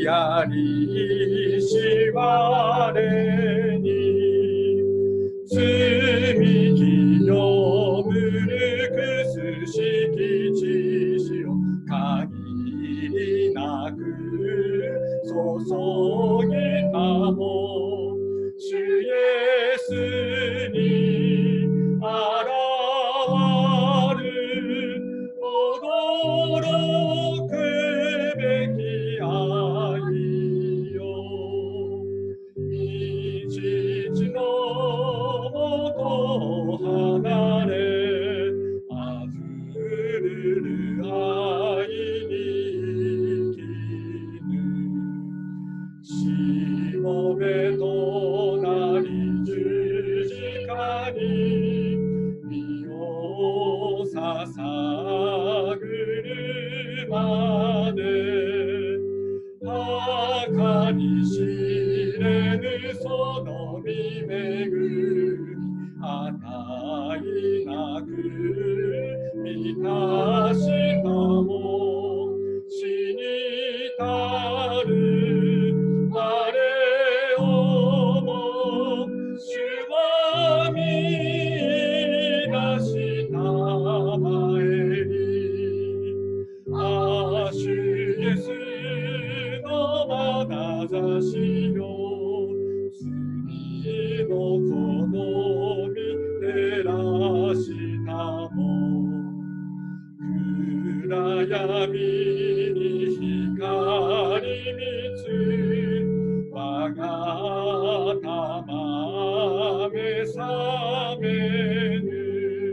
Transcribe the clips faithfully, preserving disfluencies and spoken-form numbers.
やりし我に罪清むるくすしきちしを限りなく注ぎたも主イエスに現る驚くべき愛よ日々のもと離れあふるる愛に生きぬしもべとなり十字架に身を捧ぐるまで墓に知れぬその身恵み値なく満たしたも死にたる我をも主は見出したまえにあ主イエスの眼差しよ罪の好み照らしたも暗闇に光みつ我が玉目覚めぬ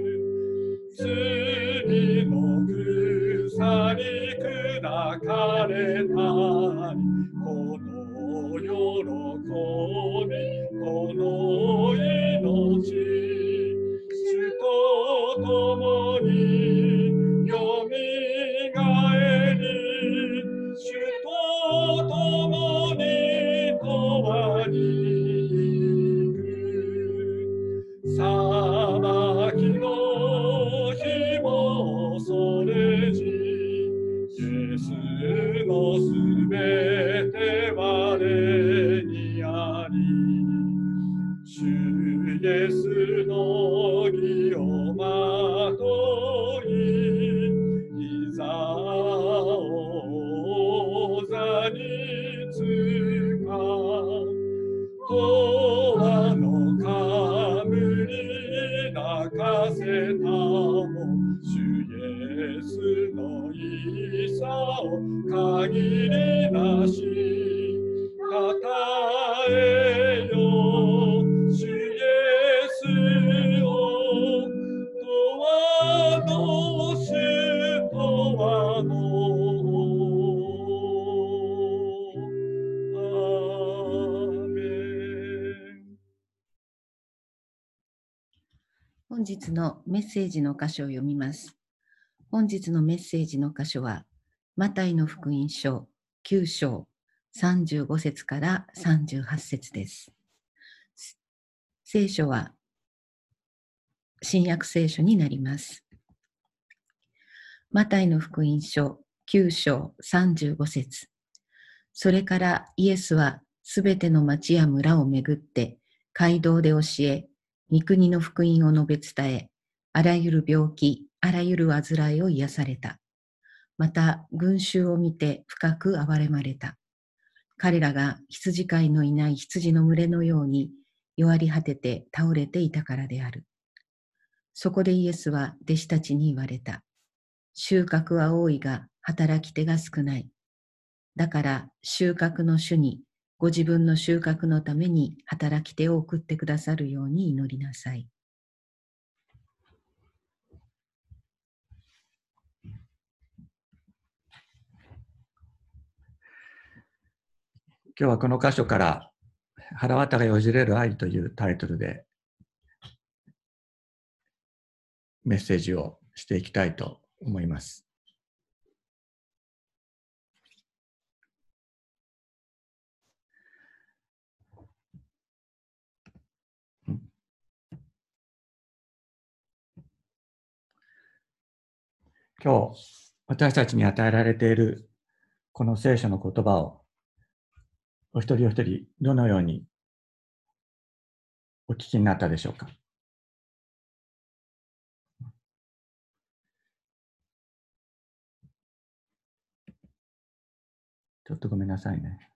罪の鎖砕かれたりこの喜びこの命主と共によみがえり主と共に永遠に行く裁きの日も恐れじイエスのすべて我にあり主イエスの義をまといいざ王座につか永遠の冠泣かせたも主イエスのいさを限りなしたたえよ主イエスを永遠の主永遠のアーメン。 本日のメッセージの箇所を読みます。本日のメッセージの箇所は、マタイの福音書きゅう章さんじゅうご節からさんじゅうはち節です。聖書は新約聖書になります。マタイの福音書きゅう章さんじゅうご節。それからイエスはすべての町や村を巡って街道で教え、御国の福音を述べ伝え、あらゆる病気、あらゆる患いを癒された。また群衆を見て深く憐れまれた。彼らが羊飼いのいない羊の群れのように弱り果てて倒れていたからである。そこでイエスは弟子たちに言われた。収穫は多いが働き手が少ない。だから収穫の主にご自分の収穫のために働き手を送ってくださるように祈りなさい。 今日はこの箇所から腹渡がよじれる愛というタイトルでメッセージをしていきたいと思います。今日私たちに与えられているこの聖書の言葉をお一人お一人どのようにお聞きになったでしょうか。ちょっとごめんなさいね。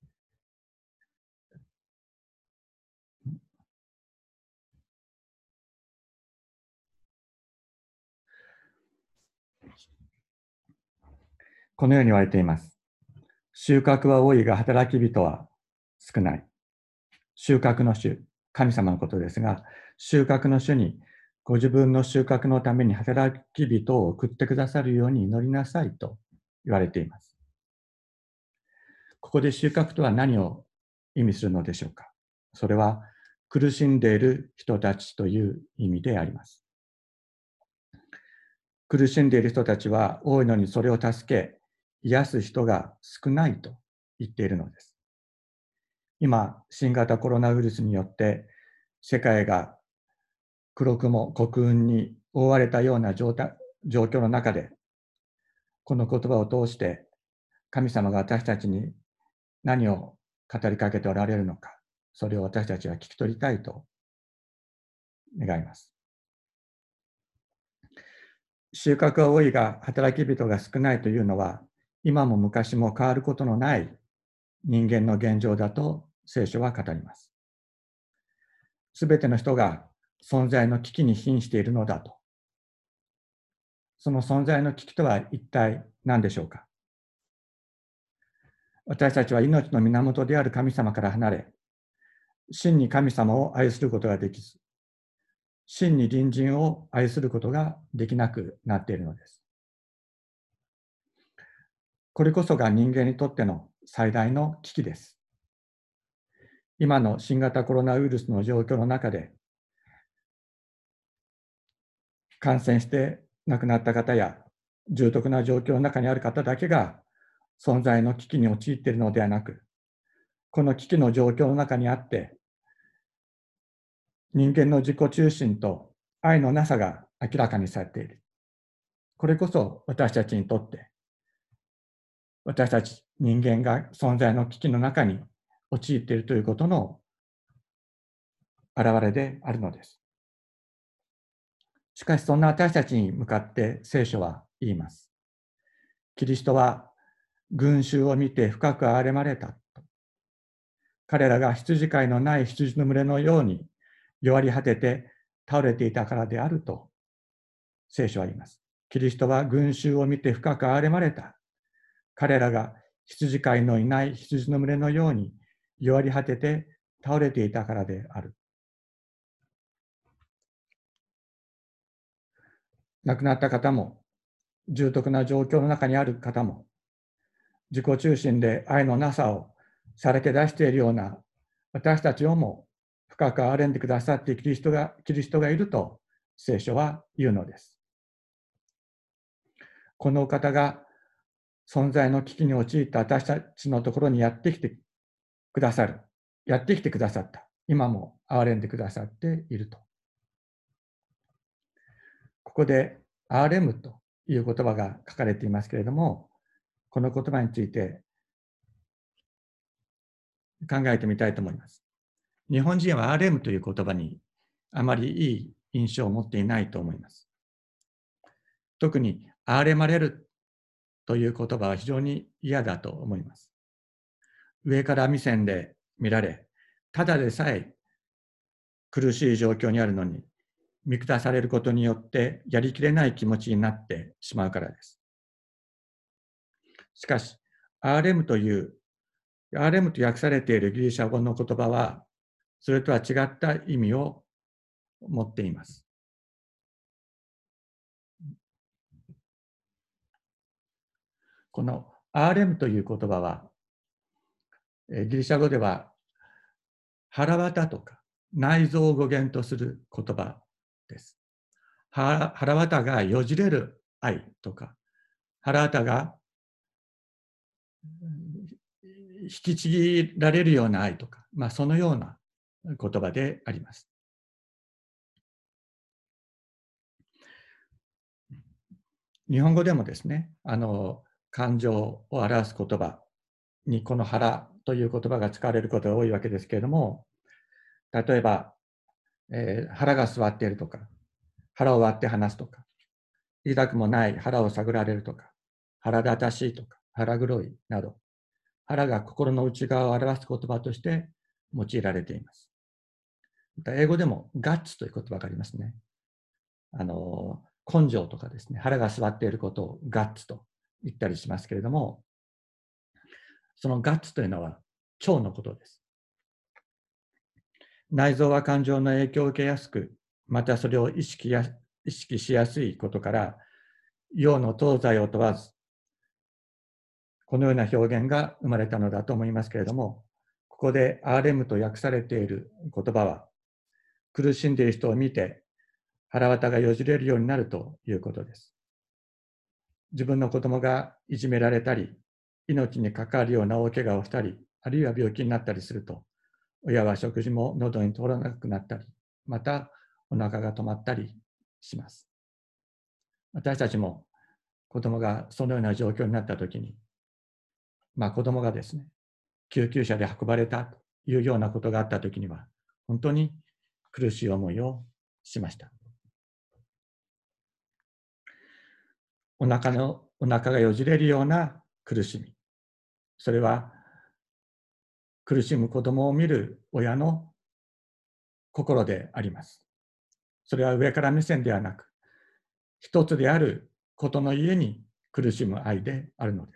このように言われています。収穫は多いが働き人は少ない。収穫の主、神様のことですが、収穫の主にご自分の収穫のために働き人を送ってくださるように祈りなさいと言われています。ここで収穫とは何を意味するのでしょうか。それは苦しんでいる人たちという意味であります。苦しんでいる人たちは多いのにそれを助け、癒す人が少ないと言っているのです。今、新型コロナウイルスによって世界が黒雲、黒雲に覆われたような状態、状況の中で、この言葉を通して神様が私たちに何を語りかけておられるのか、それを私たちは聞き取りたいと願います。収穫は多いが働き人が少ないというのは、今も昔も変わることのない人間の現状だと聖書は語ります。すべての人が存在の危機に瀕しているのだと。その存在の危機とは一体何でしょうか。私たちは命の源である神様から離れ、真に神様を愛することができず、真に隣人を愛することができなくなっているのです。これこそが人間にとっての最大の危機です。今の新型コロナウイルスの状況の中で、感染して亡くなった方や重篤な状況の中にある方だけが存在の危機に陥っているのではなく、この危機の状況の中にあって、人間の自己中心と愛のなさが明らかにされている。これこそ私たちにとって、私たち人間が存在の危機の中に陥っているということの表れであるのです。しかしそんな私たちに向かって聖書は言います。キリストは群衆を見て深く憐れまれた。彼らが羊飼いのない羊の群れのように弱り果てて倒れていたからであると聖書は言います。キリストは群衆を見て深く憐れまれた。彼らが羊飼いのいない羊の群れのように弱り果てて倒れていたからである。亡くなった方も、重篤な状況の中にある方も、自己中心で愛のなさをさらけ出しているような私たちをも深く憐れんでくださってキリストが、キリストがいると聖書は言うのです。このお方が存在の危機に陥った私たちのところにやってきてくださる。やってきてくださった。今も憐れんでくださっていると。ここで憐れむという言葉が書かれていますけれども、この言葉について考えてみたいと思います。日本人は憐れむという言葉にあまりいい印象を持っていないと思います。特に憐れまれるという言葉は非常に嫌だと思います。上から目線で見られ、ただでさえ苦しい状況にあるのに見下されることによってやりきれない気持ちになってしまうからです。しかし、憐れむという、憐れむと訳されているギリシャ語の言葉は、それとは違った意味を持っています。この憐れむという言葉は、ギリシャ語では腹渡とか内臓を語源とする言葉です。腹渡がよじれる愛とか、腹渡が引きちぎられるような愛とか、まあ、そのような言葉であります。日本語でもですね、あの感情を表す言葉、 にこの腹という言葉が使われることが多いわけですけれども、例えば、えー、腹が座っているとか、腹を割って話すとか、痛くもない腹を探られるとか、腹立たしいとか、腹黒いなど、腹が心の内側を表す言葉として用いられています。また英語でもガッツという言葉がありますね。あの、根性とかですね、腹が座っていることをガッツと言ったりしますけれども、そのガッツというのは腸のことです。内臓は感情の影響を受けやすく、またそれを意識や意識しやすいことから、洋の東西を問わず、このような表現が生まれたのだと思いますけれども、ここでアーレムと訳されている言葉は、苦しんでいる人を見て腹渡がよじれるようになるということです。自分の子供がいじめられたり、命に関わるような大怪我をしたり、あるいは病気になったりすると、親は食事も喉に通らなくなったり、またお腹が止まったりします。私たちも子供がそのような状況になったときに、まあ子供がですね、救急車で運ばれたというようなことがあったときには、本当に苦しい思いをしました。お腹の、お腹がよじれるような苦しみ。それは苦しむ子供を見る親の心であります。それは上から目線ではなく、一つであることのゆえに苦しむ愛であるのです。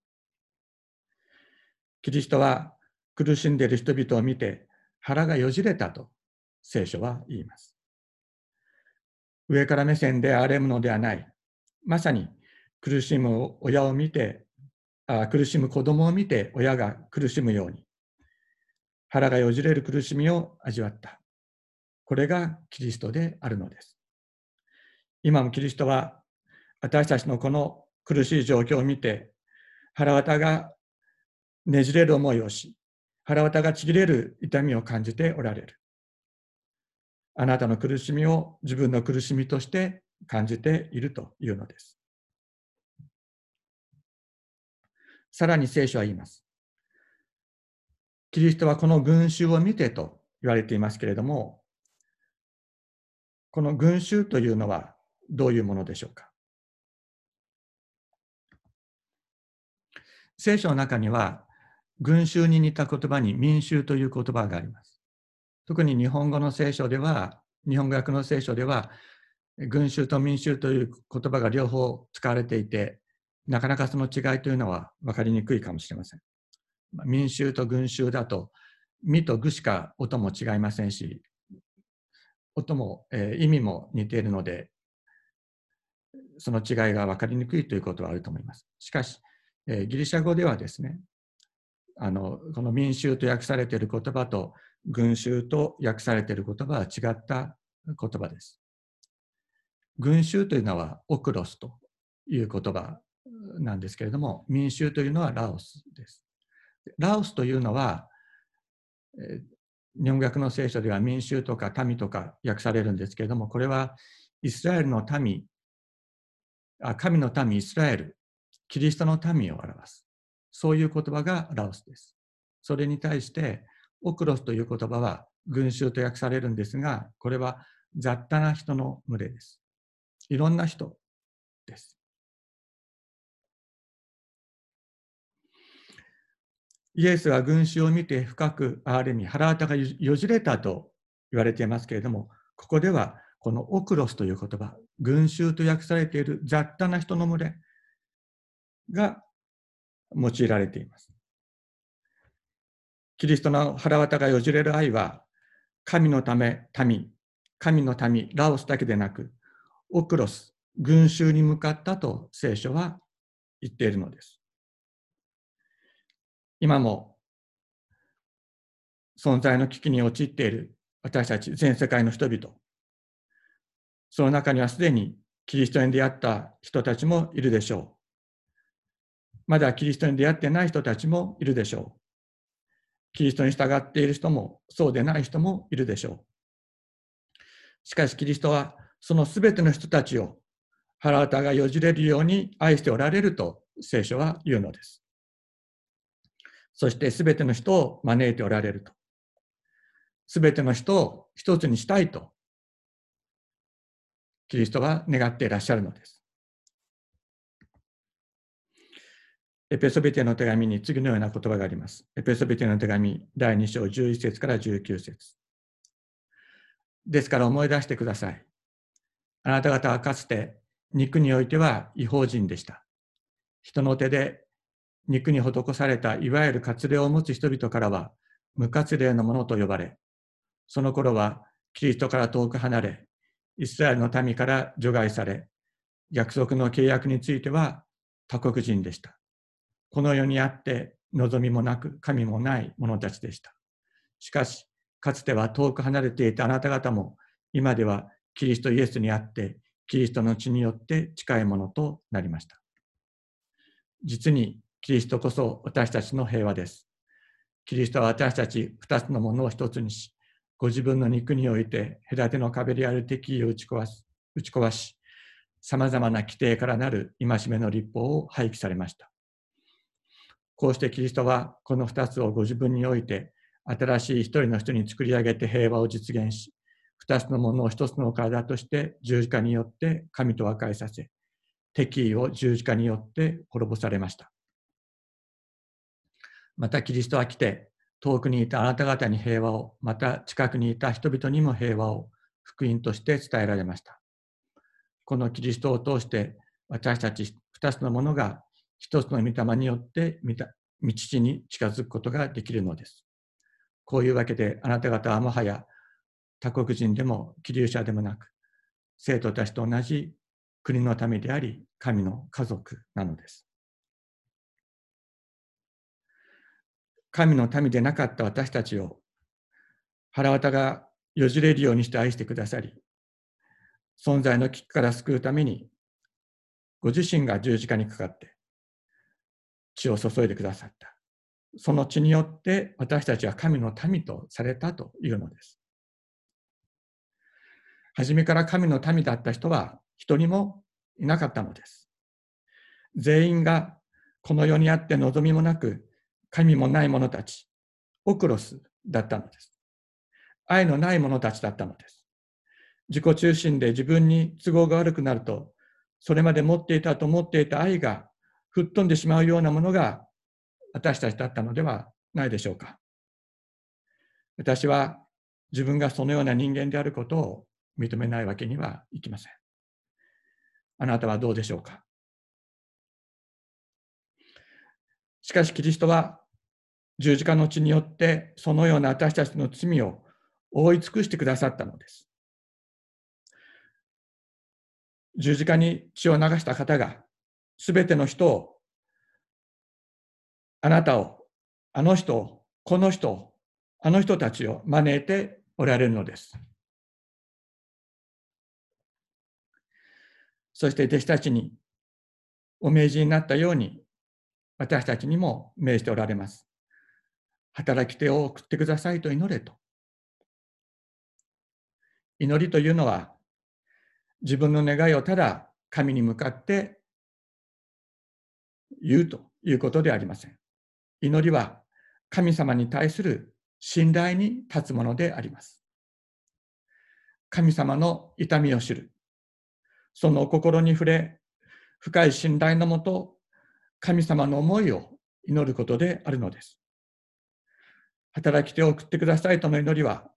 キリストは苦しんでいる人々を見て腹がよじれたと聖書は言います。上から目線で憐れむのではない。まさに苦しむ親を見て、あ苦しむ子供を見て親が苦しむように、腹がよじれる苦しみを味わった。これがキリストであるのです。今もキリストは私たちのこの苦しい状況を見て、腹渡がねじれる思いをし、腹渡がちぎれる痛みを感じておられる。あなたの苦しみを自分の苦しみとして感じているというのです。さらに聖書は言います。キリストはこの群衆を見てと言われていますけれども、この群衆というのはどういうものでしょうか。聖書の中には、群衆に似た言葉に民衆という言葉があります。特に日本語の聖書では、日本語訳の聖書では、群衆と民衆という言葉が両方使われていて、なかなかその違いというのは分かりにくいかもしれません。民衆と群衆だと、みとぐしか音も違いませんし、音も、えー、意味も似ているので、その違いが分かりにくいということはあると思います。しかし、えー、ギリシャ語ではですね、あのこの民衆と訳されている言葉と群衆と訳されている言葉は違った言葉です。群衆というのはオクロスという言葉なんですけれども、民衆というのはラオスです。ラオスというのは、えー、日本語訳の聖書では民衆とか民とか訳されるんですけれども、これはイスラエルの民、あ神の民イスラエル、キリストの民を表す。そういう言葉がラオスです。それに対して、オクロスという言葉は群衆と訳されるんですが、これは雑多な人の群れです。いろんな人です。イエスは群衆を見て深く憐れみ、腹渡がよじれたと言われていますけれども、ここではこのオクロスという言葉、群衆と訳されている雑多な人の群れが用いられています。キリストの腹渡がよじれる愛は、神のため民、神の民、ラオスだけでなく、オクロス、群衆に向かったと聖書は言っているのです。今も存在の危機に陥っている私たち全世界の人々、その中にはすでにキリストに出会った人たちもいるでしょう。まだキリストに出会ってない人たちもいるでしょう。キリストに従っている人もそうでない人もいるでしょう。しかしキリストはそのすべての人たちを腹渡がよじれるように愛しておられると聖書は言うのです。 そしてすべての人を招いておられると。すべての人を一つにしたいと、キリストは願っていらっしゃるのです。エペソビテの手紙に次のような言葉があります。エペソビテの手紙だいに章じゅういち節からじゅうきゅう節。ですから思い出してください。あなた方はかつて肉においては異邦人でした。人の手で肉に施されたいわゆる割礼を持つ人々からは無割礼のものと呼ばれ、その頃はキリストから遠く離れ、イスラエルの民から除外され、約束の契約については他国人でした。この世にあって望みもなく神もない者たちでした。しかし、かつては遠く離れていたあなた方も、今ではキリストイエスにあって、キリストの血によって近いものとなりました。実にキリストこそ私たちの平和です。キリストは私たち二つのものを一つにし、ご自分の肉において隔ての壁である敵意を打ち壊す、打ち壊し、さまざまな規定からなる戒めの律法を廃棄されました。こうしてキリストはこの二つをご自分において新しい一人の人に作り上げて平和を実現し、二つのものを一つの体として十字架によって神と和解させ、敵意を十字架によって滅ぼされました。またキリストは来て、遠くにいたあなた方に平和を、また近くにいた人々にも平和を福音として伝えられました。このキリストを通して私たち二つのものが一つの御霊によって御父に近づくことができるのです。こういうわけであなた方はもはや他国人でも寄留者でもなく、生徒たちと同じ国の民であり、神の家族なのです。神の民でなかった私たちを腹渡がよじれるようにして愛してくださり、存在の危機から救うためにご自身が十字架にかかって血を注いでくださった。その血によって私たちは神の民とされたというのです。初めから神の民だった人は一人もいなかったのです。全員がこの世にあって望みもなく神もない者たち、オクロスだったのです。愛のない者たちだったのです。自己中心で自分に都合が悪くなると、それまで持っていたと思っていた愛が吹っ飛んでしまうようなものが私たちだったのではないでしょうか。私は自分がそのような人間であることを認めないわけにはいきません。あなたはどうでしょうか。しかしキリストは十字架の血によってそのような私たちの罪を覆い尽くしてくださったのです。十字架に血を流した方がすべての人を、あなたを、あの人を、この人を、あの人たちを招いておられるのです。そして弟子たちにお命じになったように私たちにも命じておられます。働き手を送ってくださいと祈れと。祈りというのは自分の願いをただ神に向かって言うということではありません。祈りは神様に対する信頼に立つものであります。神様の痛みを知る。その心に触れ、深い信頼のもと、神様の思いを祈ることであるのです。働き手を送ってくださいとの祈りは、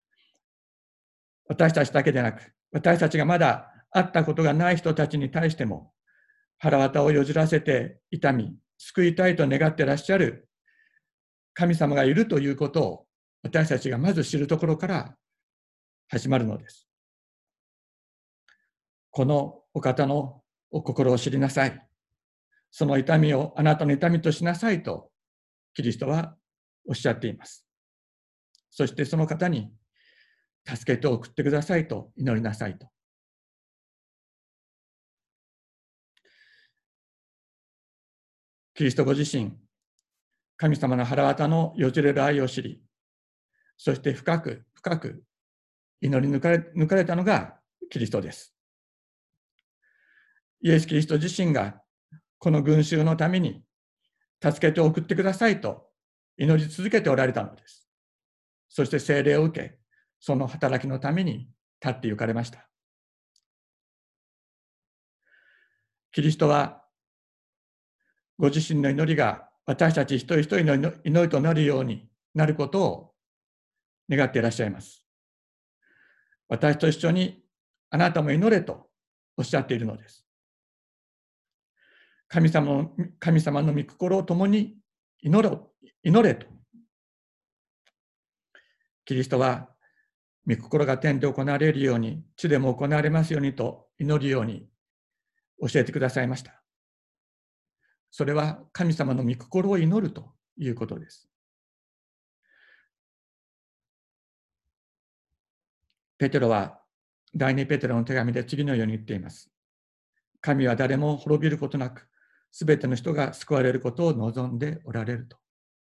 私たちだけでなく、私たちがまだ会ったことがない人たちに対しても、腹渡をよじらせて痛み、救いたいと願っていらっしゃる神様がいるということを、私たちがまず知るところから始まるのです。このお方のお心を知りなさい。その痛みをあなたの痛みとしなさいと、キリストはおっしゃっています。そしてその方に、助けて送ってくださいと祈りなさいと。キリストご自身、神様の腹渡のよじれる愛を知り、そして深く深く祈り抜かれ、抜かれたのがキリストです。イエス・キリスト自身がこの群衆のために助けて送ってくださいと祈り続けておられたのです。そして聖霊を受け、その働きのために立って行かれました。キリストはご自身の祈りが私たち一人一人の祈りとなるようになることを願っていらっしゃいます。私と一緒にあなたも祈れとおっしゃっているのです。神様の、神様の御心を共に祈ろ、祈れと。キリストは御心が天で行われるように、地でも行われますようにと祈るように教えてくださいました。それは神様の御心を祈るということです。ペテロは第二ペテロの手紙で次のように言っています。神は誰も滅びることなく、すべての人が救われることを望んでおられると。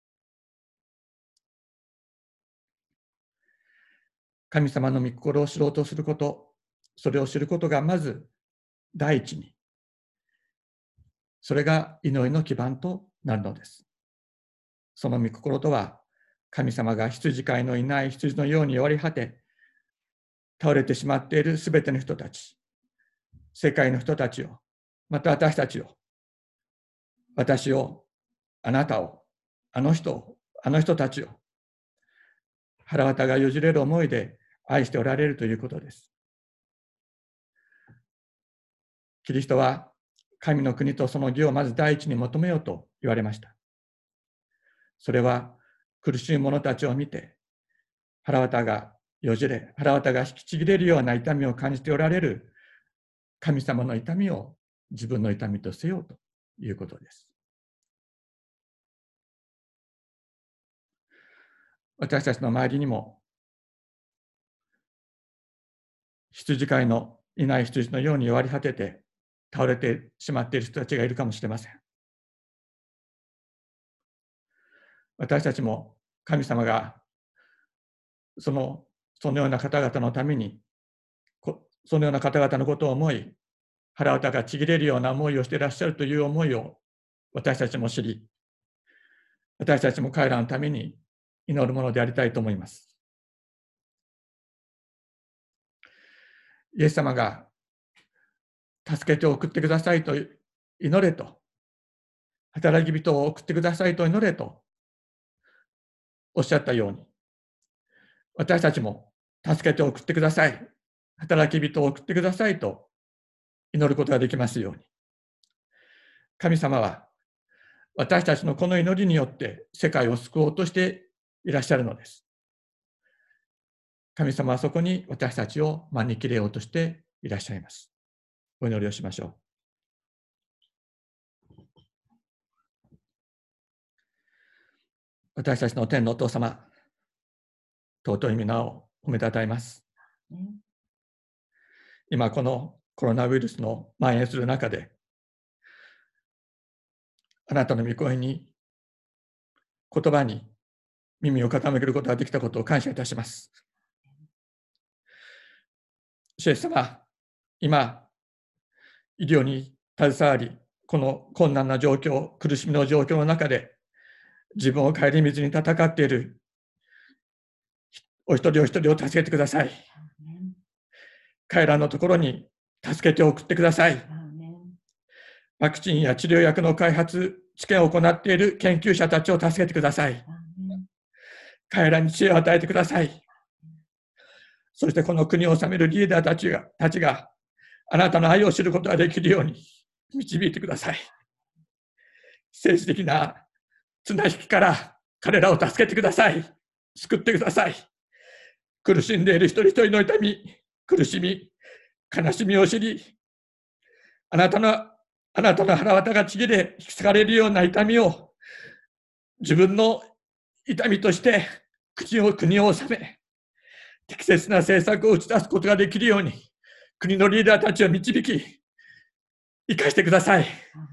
神様の御心を知ろうとすること、それを知ることがまず第一に、それが祈りの基盤となるのです。その御心とは、神様が羊飼いのいない羊のように弱り果て、倒れてしまっているすべての人たち、世界の人たちを、また私たちを、私を、あなたを、あの人を、あの人たちを、腹渡がよじれる思いで愛しておられるということです。キリストは神の国とその義をまず第一に求めようと言われました。それは苦しい者たちを見て、腹渡がよじれ、腹渡が引きちぎれるような痛みを感じておられる神様の痛みを自分の痛みとせようということです。私たちの周りにも羊飼いのいない羊のように弱り果てて倒れてしまっている人たちがいるかもしれません。私たちも神様がそのそのような方々のために、そのような方々のことを思い、腹渡がちぎれるような思いをしていらっしゃるという思いを私たちも知り、私たちも彼らのために祈るものでありたいと思います。イエス様が助けて送ってくださいと祈れと、働き人を送ってくださいと祈れとおっしゃったように、私たちも助けて送ってください、働き人を送ってくださいと祈ることができますように。神様は私たちのこの祈りによって世界を救おうとしていらっしゃるのです。神様はそこに私たちを招き入れようとしていらっしゃいます。お祈りをしましょう。私たちの天のお父様、尊い皆を褒めたたえます。今このコロナウイルスの蔓延する中で、あなたの御声に、言葉に耳を傾けることができたことを感謝いたします。主イエス様、今、医療に携わり、この困難な状況、苦しみの状況の中で、自分を顧みずに戦っているお一人お一人を助けてください。彼らのところに助けて送ってください。ワクチンや治療薬の開発、治験を行っている研究者たちを助けてください。彼らに知恵を与えてください。そしてこの国を治めるリーダーたちが、たちがあなたの愛を知ることができるように導いてください。政治的な綱引きから彼らを助けてください。救ってください。苦しんでいる一人一人の痛み、苦しみ、悲しみを知り、あなたの、あなたの腹渡がちぎれ、引き裂かれるような痛みを自分の痛みとして国を、国を治め、適切な政策を打ち出すことができるように、国のリーダーたちを導き、生かしてください。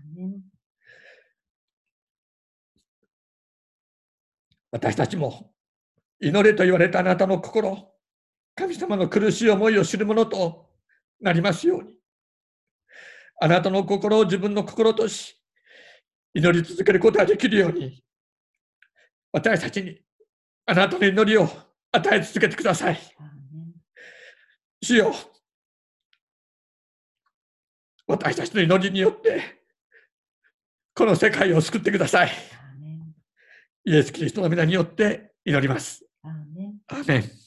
私たちも、祈れと言われたあなたの心、神様の苦しい思いを知るものとなりますように、あなたの心を自分の心とし、祈り続けることができるように、 私たちにあなたの祈りを与え続けてください。主よ、私たちの祈りによってこの世界を救ってください。イエス・キリストの皆によって祈ります。アーメン。